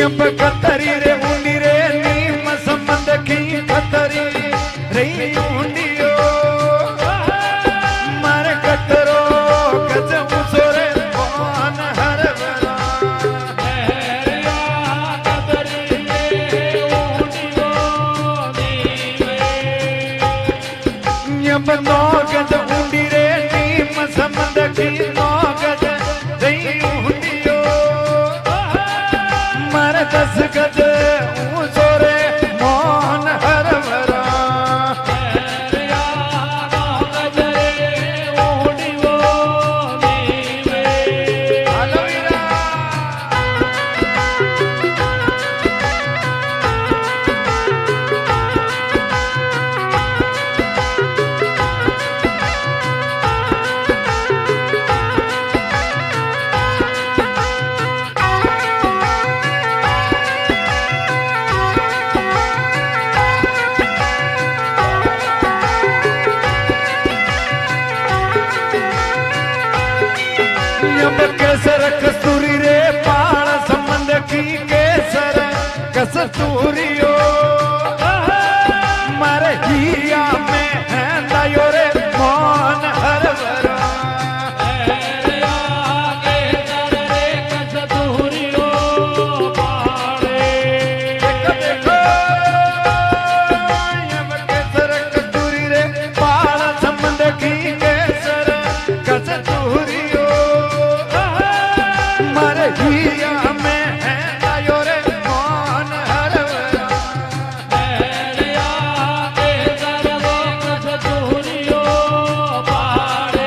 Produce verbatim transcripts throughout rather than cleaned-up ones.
यब कतरी रे ऊंडी रे नीम संबंध की कतरी रही ऊंडियो मारे कतरो गज मुसोरे कौन हर बरा कतरी रे ऊंडियो नीवे यब नौ गज ऊंडी रे नीम संबंध की नौ गज रही ऊंडियो मारे दस गज ऊंचोरे मोहन हर भरा केसर कस्तूरी रे पाण संबंध की केसर कस्तूरियो मारे हिया में है लायो रे मोहन हर भरा केसर रे कस्तूरियो पाड़े देखो केसर कस्तूरी रे पाण संबंध की केसर कस्तूरियो हिया में है लायो रे मोहन हर भरा मेरिया केसर रे कस्तूरियो पाड़े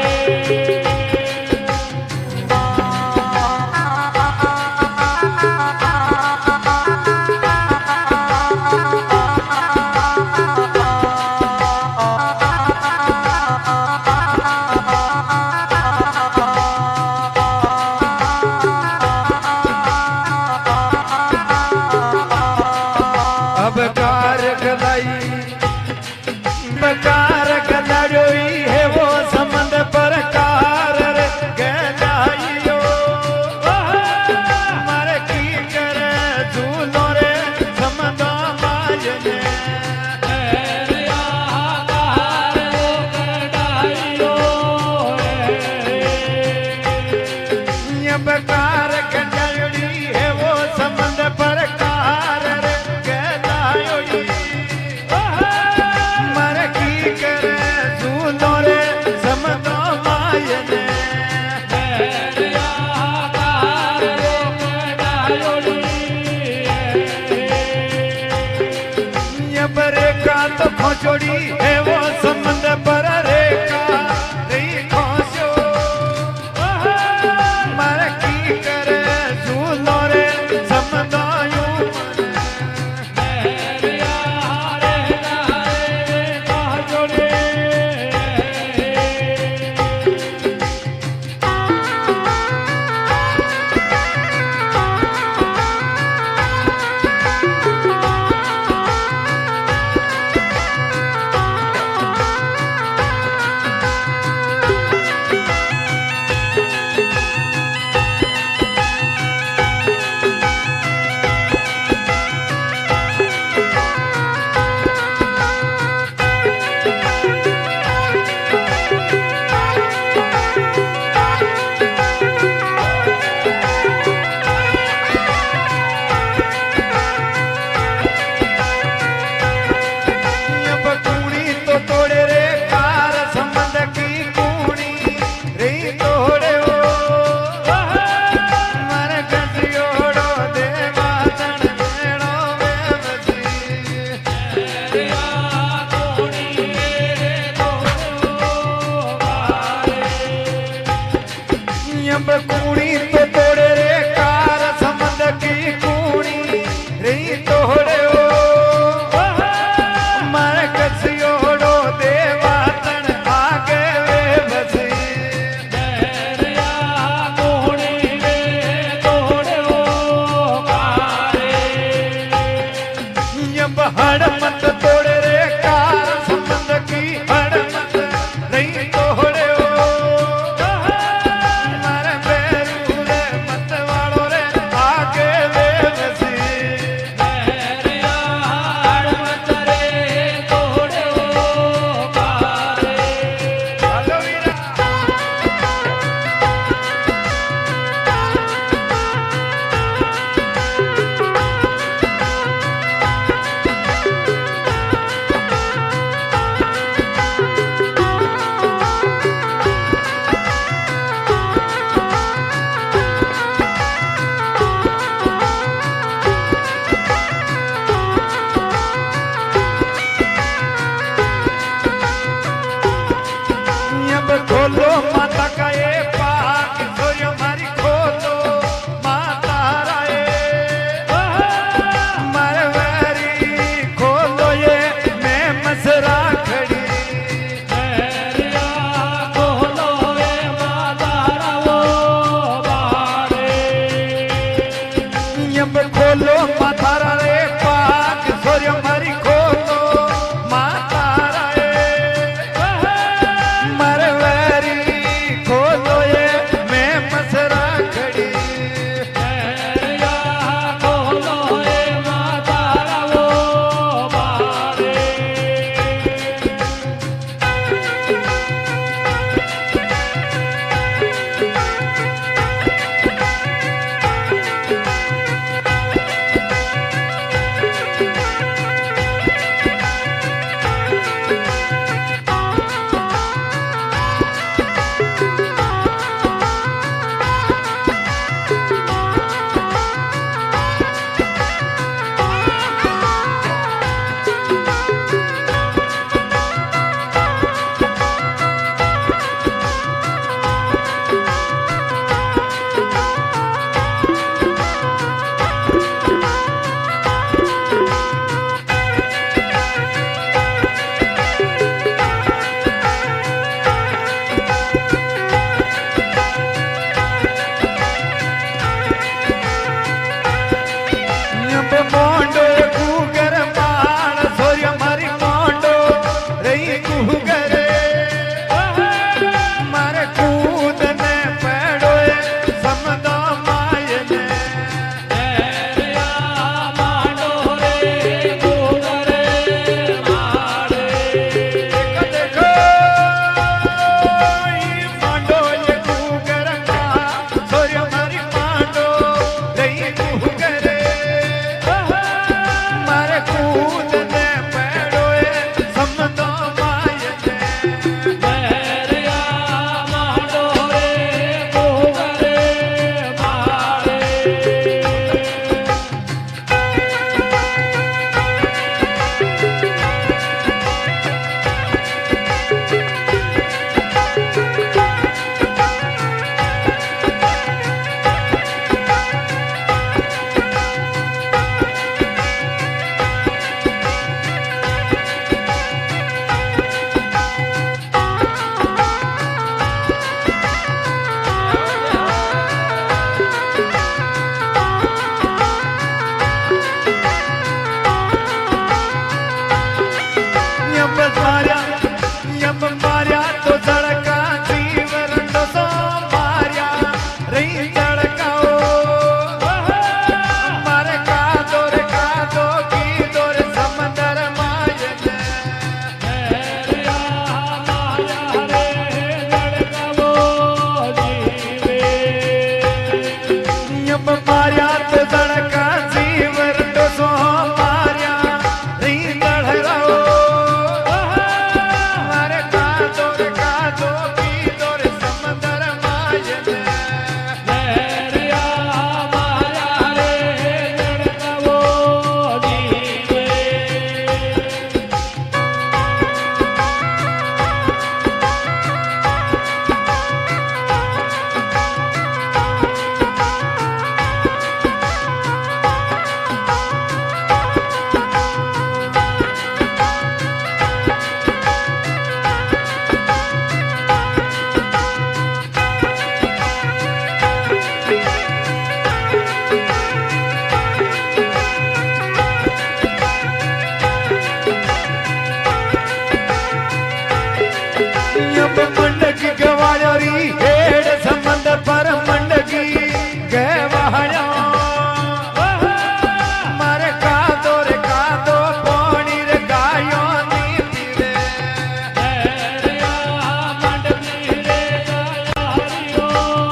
बकार गलाई बकार गलाड़ोई है वो संबंध परकार रे गलाइयो मारे की करे झूलो रे संबंध माजने ये बकार गलाड़ी है वो संबंध परकार रे खोचोड़ी है वो संबंध पर रेखा रही खोचो मारे की करे झूलो रे संबंध यूं मेरे हारे हारे खोचोड़ी मारिया तो दड़का जीवर तो सो मारिया रींदड़ रहो मारे का दो रे का दो की दो रे समंदर मायने लहरिया माया रे दड़कवो जीवे अब मंडकी गवायो री हेड़ संबंध पर मंडकी गवायो मारे का दो रे का दो पानी रे गायो नीति रे लहरिया मंडकी रे गायो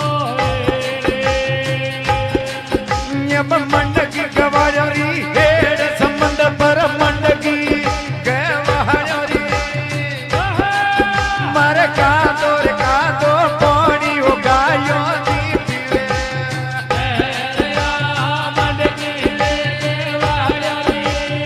रे अब मंडकी गवायो री हेड़ संबंध पर मंडकी गवायो री मारे का दो रे का दो पानी हो गायो नीति रे लहरिया मंडकी रे गायो रे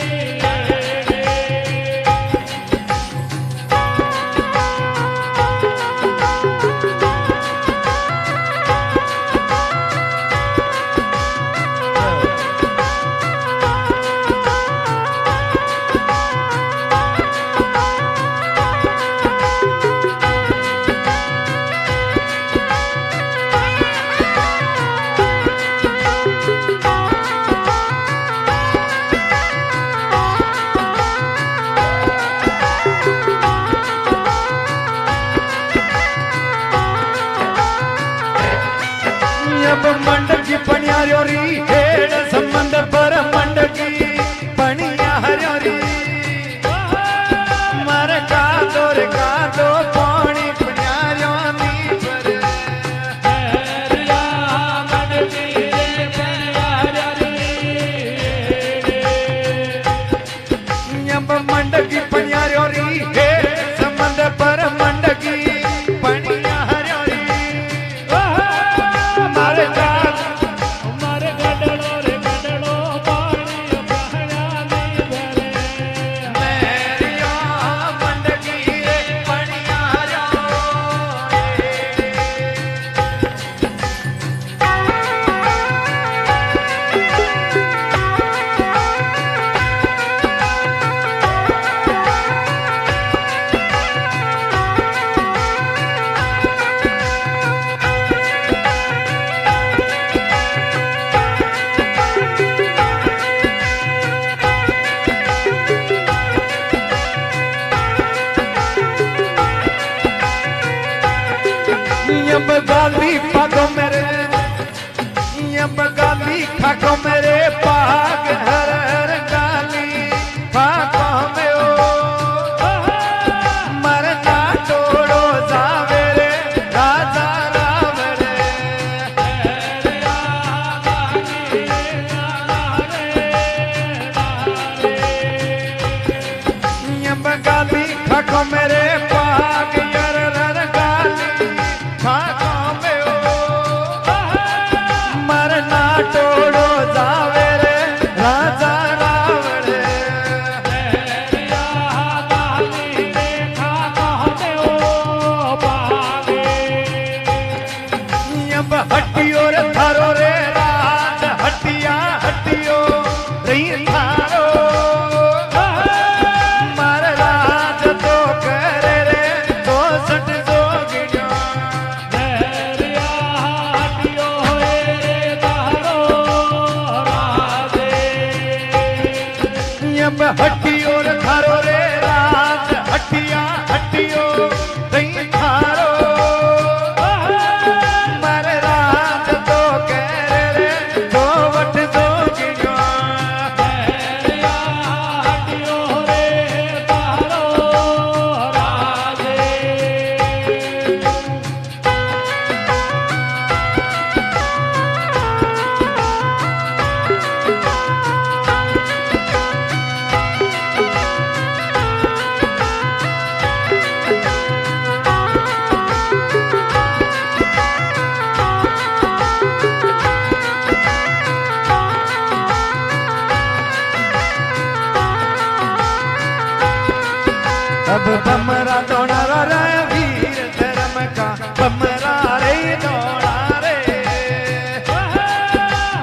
अब मंडकी पनियारो री हेड़ संबंध पर मंडकी पनियारो री मारे का दो रे का दो पानी पनियारो नी पर लहरिया मंडकी रे गायो रे अब मंडकी पनियारो री हेड़ संबंध पर मंडकी पनियारो री मारे का मारे गडड़ो रे गडड़ो पानी बहया नहीं भरे मेरिया मंडकी रे पनियारो अब गाली पागो मेरे अब गाली खाको मेरे पाग हर हर गाली खाको में ओ मरना तोड़ो जावे रे राजा राव रे अब गाली खाको मेरे पाग हर हर गाली खाको में ओ मरना तोड़ो जा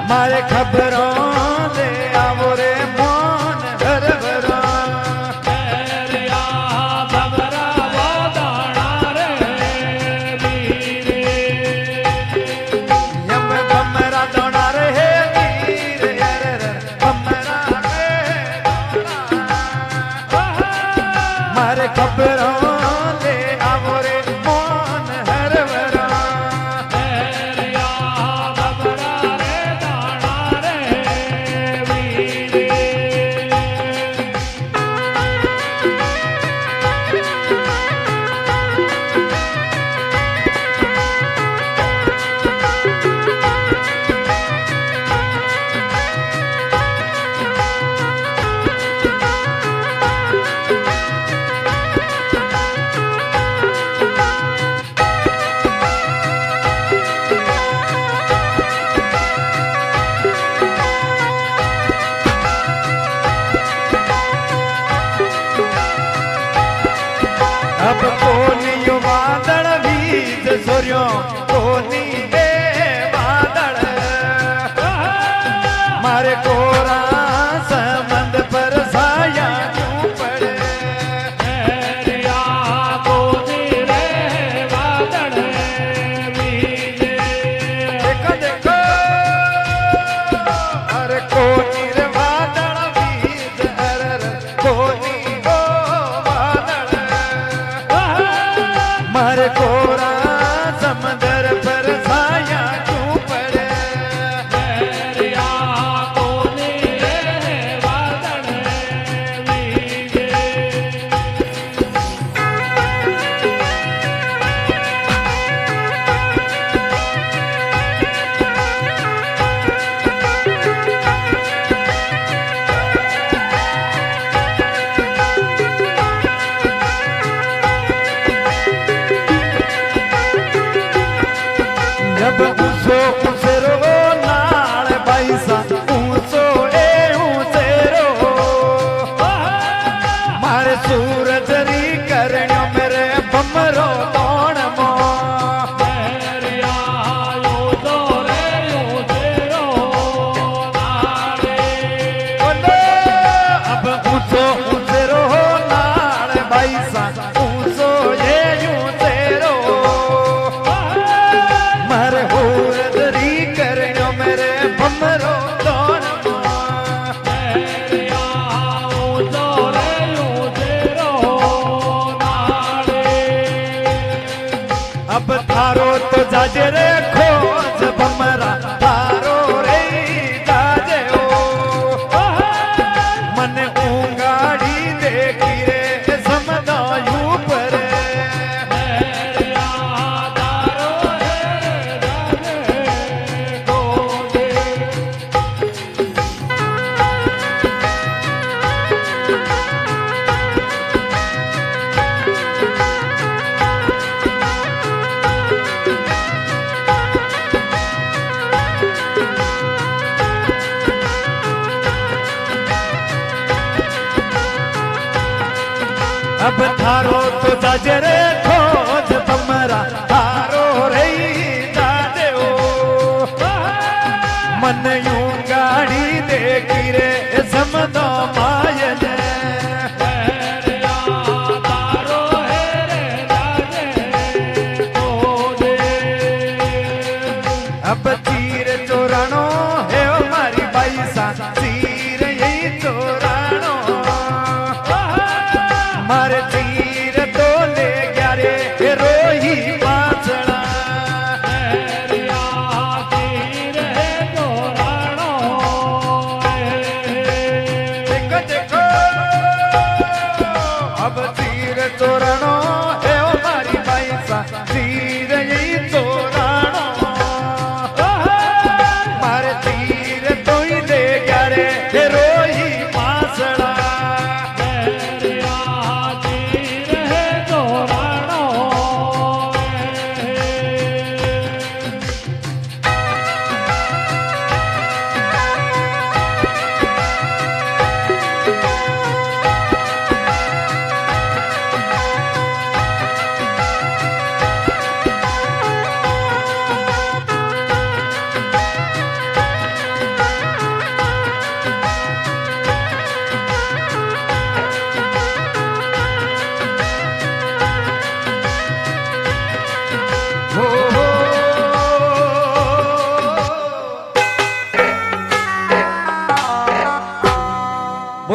मारे खबरों दे आवो रे मोन हरवरा मेरिया बबरा वादाना रे वीरे यम बमरा दोना रे वीर हर बमरा रे मारे खबरों दे आवो रे मोन हरवरा मेरिया बबरा रे दाना रे वीरे अब कोनी यो वादळ वीज सूर्यो कोनी ए वादळ मारे कोरा समंद पर साया क्यों पड़े मेरिया कोनी रे वादड़ वीरे देखो देखो अरे कोनी रे वादळ वीज अरर कोनी ओ वादळ मारे कोरा समंदर पर साया क्यों पड़े मेरिया कोनी रे वादड़ वीरे जब ऊंचो ऊंचेरो नाल बाईसा ऊंचो ए ऊंचेरो मारे सूरज री करणो मेरे बमरो तोण मो मेरिया यो तो रे यो तेरो नारे बोलो अब ऊंचो ऊंचेरो नाल बाईसा ऊंचो ए ऊंचेरो मारे सूरज री करणो मेरे बमरो तोण मो मेरिया यो तो रे यो तेरो नारे अब थारो तो जाजे रे खोज बमरा थारो रे जाजे ओ मन ऊंगाड़ी देखी रे समझो यूं पर मेरिया दारो रे राजे गोदे अब थारो तो जाजे रे खोज बमरा थारो रे जाजे ओ मन ऊंगाड़ी देखी रे समझो मायन मेरिया दारो रे राजे गोदे अब तीर चोरानो है हमारी बाईसा तीर यही चोरानो मारे तीर तो ले गया रे रोही पाचड़ा मेरिया तीर है तोराणो देखो देखो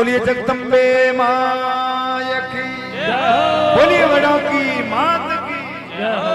बोलिए जगदम्बे माया की, बोलिए बड़ों की मात की।